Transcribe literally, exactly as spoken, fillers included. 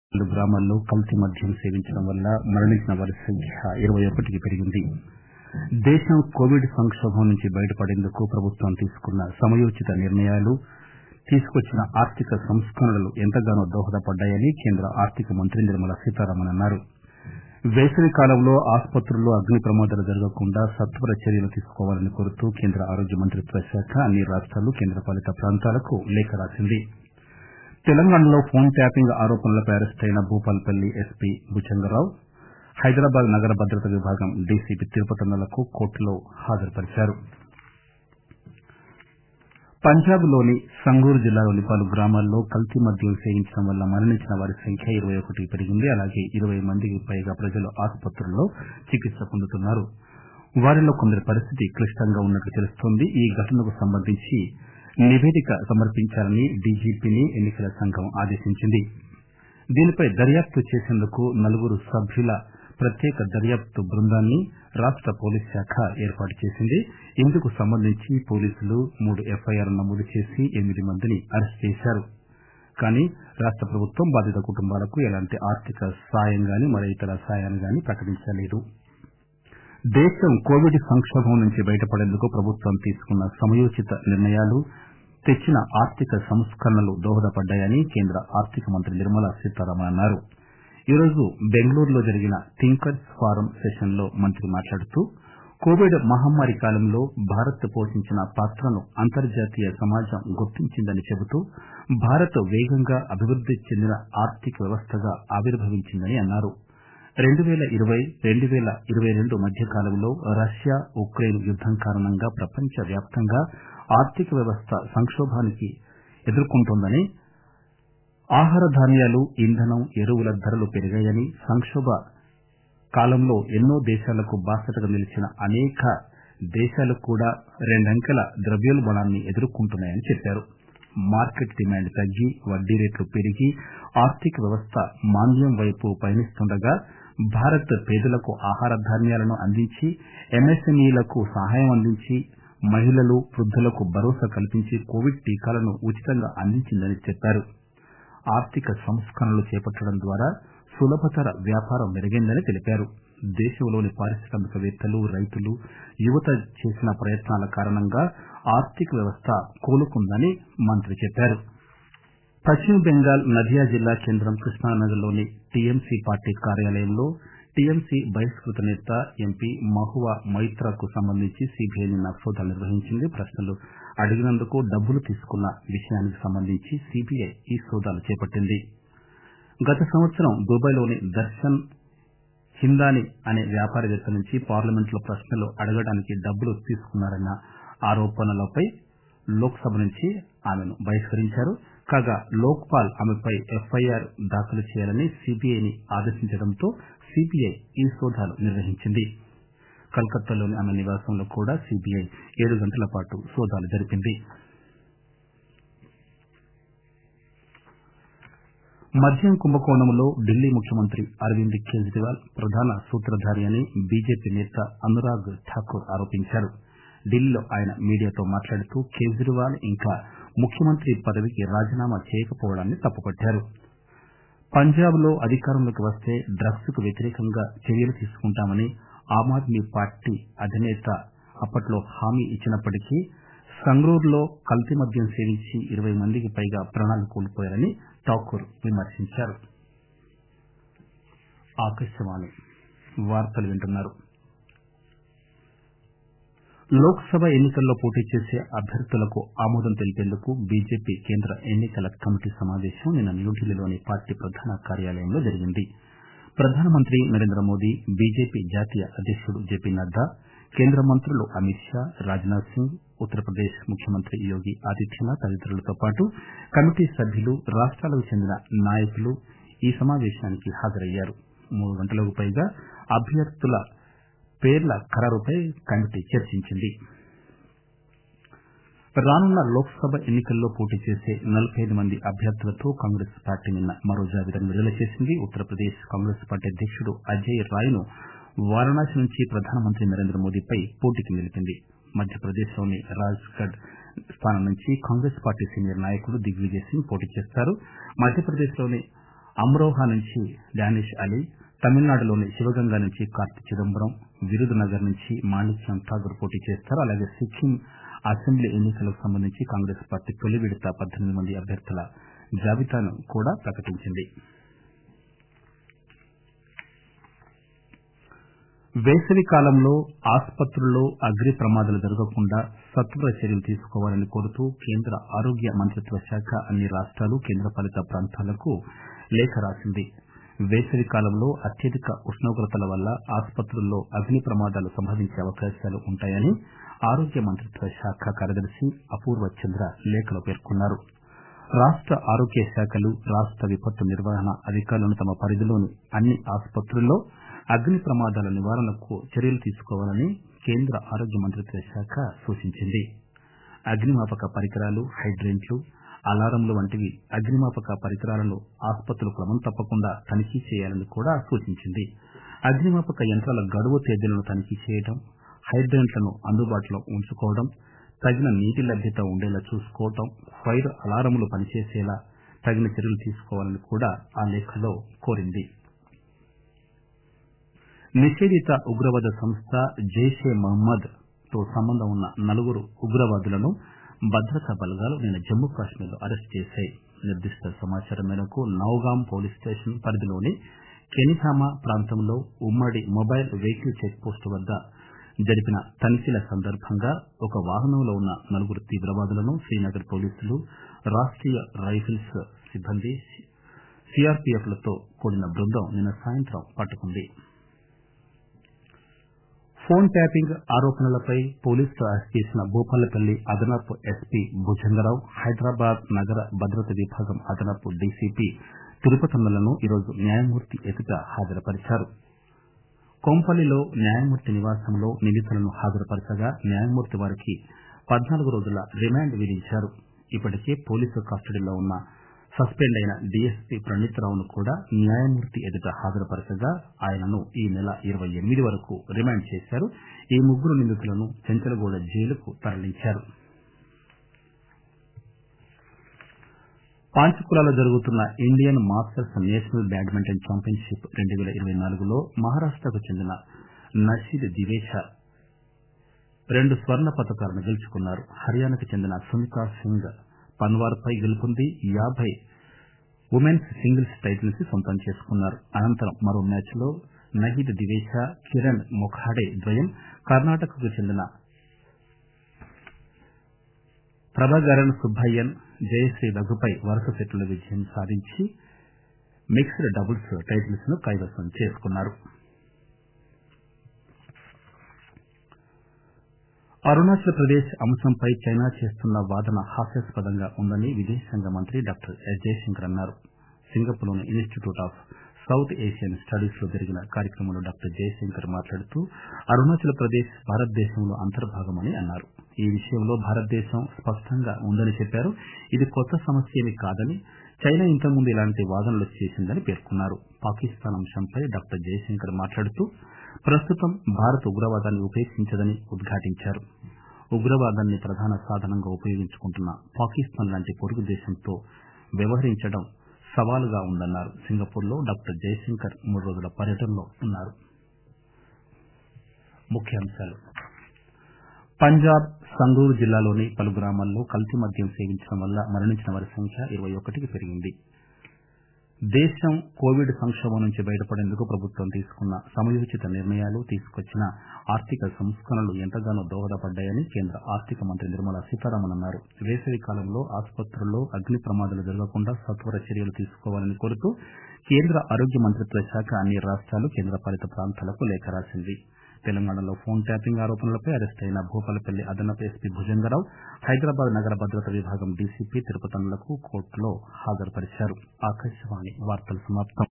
పలు గ్రామాల్లో కల్తీ మద్యం సేవించడం వల్ల మరణించిన వారి సంఖ్య ఇరవై ఒకటికి పెరిగింది. దేశం కోవిడ్ సంక్షోభం నుంచి బయటపడేందుకు ప్రభుత్వం తీసుకున్న సమయోచిత నిర్ణయాలు, తీసుకొచ్చిన ఆర్థిక సంస్కరణలు ఎంతగానో దోహదపడ్డాయని కేంద్ర ఆర్థిక మంత్రి నిర్మలా సీతారామన్ అన్నారు. వేసవి కాలంలో ఆసుపత్రుల్లో అగ్ని ప్రమాదాలు జరగకుండా సత్వర చర్యలు తీసుకోవాలని కోరుతూ కేంద్ర ఆరోగ్య మంత్రిత్వ శాఖ అన్ని రాష్టాలు, కేంద్రపాలిత ప్రాంతాలకు లేఖ రాసింది. తెలంగాణలో ఫోన్ ట్యాపింగ్ ఆరోపణలపై అరెస్టైన భూపాల్పల్లి ఎస్పీ భుజంగరావు హైదరాబాద్ నగర భద్రతా విభాగం డీసీపీ తిరుపతన్నలకు కోర్టులో హాజరుపరిచారు. పంజాబ్లోని సంగరూర్ జిల్లాలోని పలు గ్రామాల్లో కల్తీ మద్యం సేవించడం వల్ల మరణించిన వారి సంఖ్య ఇరవై ఒకటికి పెరిగింది. అలాగే ఇరవై మందికి పైగా ప్రజలు ఆసుపత్రుల్లో చికిత్స పొందుతున్నారు. వారిలో కొందరి పరిస్థితి క్లిష్టంగా ఉన్నట్లు తెలుస్తోంది. ఈ ఘటనకు సంబంధించి నివేదిక సమర్పించాలని డీజీపీని ఎన్నికల సంఘం ఆదేశించింది. దీనిపై దర్యాప్తు చేసేందుకు నలుగురు సభ్యుల ప్రత్యేక దర్యాప్తు బృందాన్ని రాష్ట పోలీస్ శాఖ ఏర్పాటు చేసింది. ఇందుకు సంబంధించి పోలీసులు మూడు ఎఫ్ఐఆర్లు నమోదు చేసి ఎనిమిది మందిని అరెస్టు చేశారు. కానీ రాష్ట ప్రభుత్వం బాధిత కుటుంబాలకు ఎలాంటి ఆర్థిక సాయం గాని మరే ఇతర సాయాన్ని గాని ప్రకటించలేదు. దేశం కోవిడ్ సంక్షోభం నుంచి బయటపడేందుకు ప్రభుత్వం తీసుకున్న సమయోచిత నిర్ణయాలు, తెచ్చిన ఆర్థిక సంస్కరణలు దోహదపడ్డాయని కేంద్ర ఆర్థిక మంత్రి నిర్మలా సీతారామన్ అన్నారు. ఈరోజు బెంగళూరులో జరిగిన థింకర్స్ ఫారం సెషన్ లో మంత్రి మాట్లాడుతూ కోవిడ్ మహమ్మారి కాలంలో భారత్ పోషించిన పాత్రను అంతర్జాతీయ సమాజం గుర్తించిందని చెబుతూ భారత్ వేగంగా అభివృద్ది చెందిన ఆర్థిక వ్యవస్థగా ఆవిర్భవించిందని అన్నారు. రెండు పేల ఇరవై రెండు పేల ఇరవై రెండు మధ్య కాలంలో రష్యా ఉక్రెయిన్ యుద్దం కారణంగా ప్రపంచ వ్యాప్తంగా ఆర్థిక వ్యవస్థ సంక్షోభానికి ఎదుర్కొంటోందని, ఆహార ధాన్యాలు, ఇంధనం, ఎరువుల ధరలు పెరిగాయని, సంక్షోభ కాలంలో ఎన్నో దేశాలకు బాసటగా నిలిచిన అనేక దేశాలు కూడా రెండంకెల ద్రవ్యోల్బణాన్ని ఎదుర్కొంటున్నాయని చెప్పారు. మార్కెట్ డిమాండ్ తగ్గి, వడ్డీ రేట్లు పెరిగి ఆర్థిక వ్యవస్థ మాంద్యం వైపు పయనిస్తుండగా భారత్ పేదలకు ఆహార ధాన్యాలను అందించి, ఎంఎస్ఎంఈలకు సహాయం అందించి, మహిళలు, వృద్దులకు భరోసా కల్పించి కోవిడ్ టీకాలను ఉచితంగా అందించిందని చెప్పారు. ఆర్థిక సంస్కరణలు చేపట్టడం ద్వారా సులభతర వ్యాపారం మెరుగైందని తెలిపారు. దేశంలోని పారిశ్రామికవేత్తలు, రైతులు, యువత చేసిన ప్రయత్నాల కారణంగా ఆర్థిక వ్యవస్థ కోలుకుందని మంత్రి చెప్పారు. పశ్చిమ బెంగాల్ నదియా జిల్లా కేంద్రం కృష్ణానగర్లోని టీఎంసీ పార్టీ కార్యాలయంలో టీఎంసీ బహిష్కృత నేత ఎంపీ మహువా మైత్రాకు సంబంధించి సీబీఐ నిన్న సోదాలు నిర్వహించింది. ప్రశ్నలు అడిగినందుకు డబ్బులు తీసుకున్న విషయానికి సంబంధించి సీబీఐ ఈ సోదాలు చేపట్టింది. గత సంవత్సరం దుబాయ్లోని దర్శన్ హిందాని అనే వ్యాపారవేత్త నుంచి పార్లమెంట్లో ప్రశ్నలు అడగడానికి డబ్బులు తీసుకున్నారన్న ఆరోపణలపై లోక్సభ నుంచి ఆమెను బహిష్కరించారు. కాగా లోక్పాల్ ఆమెపై ఎఫ్ఐఆర్ దాఖలు చేయాలని సీబీఐని ఆదేశించడంతో సీబీఐ ఈ సోదాలు నిర్వహించింది. కలకత్తాలోని ఆమె నివాసంలో కూడా సీబీఐ ఏడు గంటల పాటు సోదాలు జరిపింది. మద్యం కుంభకోణంలో ఢిల్లీ ముఖ్యమంత్రి అరవింద్ కేజ్రీవాల్ ప్రధాన సూత్రధారి అని బీజేపీ నేత అనురాగ్ ఠాకూర్ ఆరోపించారు. ఢిల్లీలో ఆయన మీడియాతో మాట్లాడుతూ కేజ్రీవాల్ ఇంకా ముఖ్యమంత్రి పదవికి రాజీనామా చేయకపోవడాన్ని తప్పుపట్టారు. పంజాబ్లో అధికారంలోకి వస్తే డ్రగ్స్ కు వ్యతిరేకంగా చర్యలు తీసుకుంటామని ఆమ్ ఆద్మీ పార్టీ అధినేత అప్పట్లో హామీ ఇచ్చినప్పటికీ సంగ్రూర్లో కల్తీ మద్యం సేవించి ఇరవై మందికి పైగా ప్రాణాలు కోల్పోయారని ఠాకూర్ విమర్శించారు. ఆకాశవాణి వార్తలు వింటున్నారు. లోక్సభ ఎన్నికల్లో పోటీ చేసే అభ్యర్థులకు ఆమోదం తెలిపేందుకు బీజేపీ కేంద్ర ఎన్నికల కమిటీ సమావేశం నిన్న న్యూఢిల్లీలోని పార్టీ ప్రధాన కార్యాలయంలో జరిగింది. ప్రధానమంత్రి నరేంద్ర మోదీ, బీజేపీ జాతీయ అధ్యక్షుడు జేపీ నడ్డా, కేంద్ర మంత్రులు అమిత్ షా, రాజ్నాథ్ సింగ్, ఉత్తరప్రదేశ్ ముఖ్యమంత్రి యోగి ఆదిత్యనాథ్ తదితరులతో పాటు కమిటీ సభ్యులు, రాష్టాలకు చెందిన నాయకులు ఈ సమావేశానికి హాజరయ్యారు. మూడు గంటలకు పైగా అభ్యర్థుల పేర్ల ఖరారుపై కమిటీ చర్చించింది. రానున్న లోక్సభ ఎన్నికల్లో పోటీ చేసే నలభై ఐదు మంది అభ్యర్థులతో కాంగ్రెస్ పార్టీ నిన్న మరో జాబితాను విడుదల చేసింది. ఉత్తరప్రదేశ్ కాంగ్రెస్ పార్టీ అధ్యక్షుడు అజయ్ రాయ్ ను వారణాసి నుంచి ప్రధానమంత్రి నరేంద్ర మోదీపై పోటీకి నిలిపింది. మధ్యప్రదేశ్లోని రాజ్గఢ్ స్థానం నుంచి కాంగ్రెస్ పార్టీ సీనియర్ నాయకుడు దిగ్విజయ్ సింగ్ పోటీ చేస్తారు. మధ్యప్రదేశ్లోని అమ్రోహా నుంచి డానిష్ అలీ, తమిళనాడులోని శివగంగా నుంచి కార్తి చిదంబరం, విరుదునగర్ నుంచి మాణిక్యం ఠాగూర్ పోటీ చేస్తారు. అలాగే సిక్కిం అసెంబ్లీ ఎన్నికలకు సంబంధించి కాంగ్రెస్ పార్టీ తొలి విడత పద్దెనిమిది మంది అభ్యర్థుల జాబితాను కూడా ప్రకటించింది. వేసవి కాలంలో ఆసుపత్రుల్లో అగ్ని ప్రమాదాలు జరగకుండా సత్వర చర్యలు తీసుకోవాలని కోరుతూ కేంద్ర ఆరోగ్య మంత్రిత్వ శాఖ అన్ని రాష్ట్రాలు, కేంద్రపాలిత ప్రాంతాలకు లేఖ రాసింది. వేసవి కాలంలో అత్యధిక ఉష్ణోగ్రతల వల్ల ఆసుపత్రుల్లో అగ్ని ప్రమాదాలు సంభవించే అవకాశాలు ఉంటాయని ఆరోగ్య మంత్రిత్వ శాఖ కార్యదర్శి అపూర్వ చంద్ర లేఖలో పేర్కొన్నారు. రాష్ట ఆరోగ్య శాఖలు, రాష్ట విపత్తు నిర్వహణ అధికారులను తమ పరిధిలోని అన్ని ఆసుపత్రుల్లో అగ్ని ప్రమాదాల నివారణకు చర్యలు తీసుకోవాలని కేంద్ర ఆరోగ్య మంత్రిత్వ శాఖ సూచించింది. అగ్నిమాపక పరికరాలు, హైడ్రెంట్లు, అలారంలు వంటివి అగ్నిమాపక పరికరాలను ఆసుపత్రులు క్రమం తప్పకుండా తనిఖీ చేయాలని కూడా సూచించింది. అగ్నిమాపక యంత్రాల గడువు తేదీలను తనిఖీ చేయడం, హైడ్రెంట్లను అందుబాటులో ఉంచుకోవడం, తగిన నీటి లభ్యత ఉండేలా చూసుకోవడం, ఫైర్ అలారములు పనిచేసేలా తగిన చర్యలు తీసుకోవాలని కూడా ఆ లేఖలో కోరింది. నిషేధిత ఉగ్రవాద సంస్థ జైషే మహ్మద్ తో సంబంధం ఉన్న నలుగురు ఉగ్రవాదులను భద్రతా బలగాలు నిన్న జమ్మూ కాశ్మీర్ లో అరెస్టు చేశాయి. నిర్దిష్ట సమాచారం మేరకు నౌగాం పోలీస్ స్టేషన్ పరిధిలోని కెనిహామా ప్రాంతంలో ఉమ్మడి మొబైల్ వెహికల్ చెక్ పోస్టు వద్ద జరిపిన తనిఖీల సందర్భంగా ఒక వాహనంలో ఉన్న నలుగురు తీవ్రవాదులను శ్రీనగర్ పోలీసులు, రాష్టీయ రైఫిల్స్ సిబ్బంది, సీఆర్పీఎఫ్ లతో కూడిన బృందం నిన్న సాయంత్రం పట్టుకుంది. ఫోన్ ట్యాపింగ్ ఆరోపణలపై పోలీసులు అరెస్టు చేసిన భూపాలపల్లి అదనపు ఎస్పీ భుజంగరావు, హైదరాబాద్ నగర భద్రత విభాగం అదనపు డీసీపీ తిరుపతన్నలను ఈరోజు న్యాయమూర్తి ఎదుట హాజరుపరిచారు. కొంపల్లిలో న్యాయమూర్తి నివాసంలో నిందితులను హాజరుపరచగా న్యాయమూర్తి వారికి పద్నాలుగు రోజుల రిమాండ్ విధించారు. ఇప్పటికే పోలీసు కస్టడీలో ఉన్న సస్పెండ్ అయిన డీఎస్పీ ప్రణీత్రావును కూడా న్యాయమూర్తి ఎదుట హాజరుపరచగా ఆయనను ఈ నెల ఇరవై ఎనిమిది వరకు రిమాండ్ చేశారు. ఈ ముగ్గురు నిందితులను చెంచలగూడ జైలుకు తరలించారు. పాంచకులాలో జరుగుతున్న Indian masters national badminton championship రెండు పేల ఇరవై నాలుగులో మహారాష్టకు చెందిన నషీద్ దివేషా రెండు స్వర్ణ పతకాలను గెలుచుకున్నారు. హర్యానాకు చెందిన సుమితా సింగ్ పన్వార్ పై గెలుపొంది యాభై ఉమెన్స్ సింగిల్స్ టైటిల్స్ సొంతం చేసుకున్నారు. అనంతరం మరో మ్యాచ్ లో నహీద్ దివేషా, కిరణ్ మొఖాడే ద్వయం కర్ణాటకకు చెందిన ప్రభాకరన్ సుబ్బయ్యన్, జయశ్రీ రఘుపై వరుస సెట్ల విజయం సాధించి మిక్స్డ్ డబుల్స్ టైటిల్స్ ను కైవసం చేసుకున్నారు. అరుణాచల్ ప్రదేశ్ అంశంపై చైనా చేస్తున్న వాదన హాస్యాస్పదంగా ఉందని విదేశాంగ మంత్రి డాక్టర్ ఎస్ జయశంకర్ అన్నారు. సింగపూర్లోని Institute of South Asian Studies లో జరిగిన కార్యక్రమంలో డాక్టర్ జయశంకర్ మాట్లాడుతూ అరుణాచల్ ప్రదేశ్ భారతదేశంలో అంతర్భాగమని అన్నారు. ఈ విషయంలో భారతదేశం స్పష్టంగా ఉందని చెప్పారు. ఇది కొత్త సమస్యేమీ కాదని, చైనా ఇంతకుముందు ఇలాంటి వాదనలు చేసిందని పేర్కొన్నారు. పాకిస్తాన్ అంశంపై డాక్టర్ జయశంకర్ మాట్లాడుతూ ప్రస్తుతం భారత్ ఉగ్రవాదాన్ని ఉపేక్షించదని ఉద్ఘాటించారు. ఉగ్రవాదాన్ని ప్రధాన సాధనంగా ఉపయోగించుకుంటున్న పాకిస్తాన్ లాంటి పొరుగు దేశంతో వ్యవహరించడం సవాలుగా ఉందన్నారు. సింగపూర్లో డాక్టర్ జయశంకర్ మూడు రోజుల పర్యటనలో ఉన్నారు. ముఖ్యాంశాలు: పంజాబ్ సంగరూర్ జిల్లాలోని పలు గ్రామాల్లో కల్తీ మద్యం సేవించడం వల్ల మరణించిన వారి సంఖ్య ఇరవై ఒకటికి పెరిగింది. దేశం కోవిడ్ సంక్షోభం నుంచి బయటపడేందుకు ప్రభుత్వం తీసుకున్న సమయోచిత నిర్ణయాలు, తీసుకొచ్చిన ఆర్థిక సంస్కరణలు ఎంతగానో దోహదపడ్డాయని కేంద్ర ఆర్థిక మంత్రి నిర్మలా సీతారామన్ అన్నారు. వేసవి కాలంలో ఆసుపత్రుల్లో అగ్ని ప్రమాదాలు జరగకుండా సత్వర చర్యలు తీసుకోవాలని కోరుతూ కేంద్ర ఆరోగ్య మంత్రిత్వ శాఖ అన్ని రాష్ట్రాలు, కేంద్రపాలిత ప్రాంతాలకు లేఖ రాసింది. తెలంగాణలో ఫోన్ ట్యాపింగ్ ఆరోపణలపై అరెస్ట్ అయిన భూపాలపల్లి అదనపు ఎస్పీ భుజంగరావు, హైదరాబాద్ నగర భద్రత విభాగం డీసీపీ తిరుపతన్నలకు కోర్టులో హాజరుపరిచారు. ఆకాశవాణి వార్తలు సమాప్తం.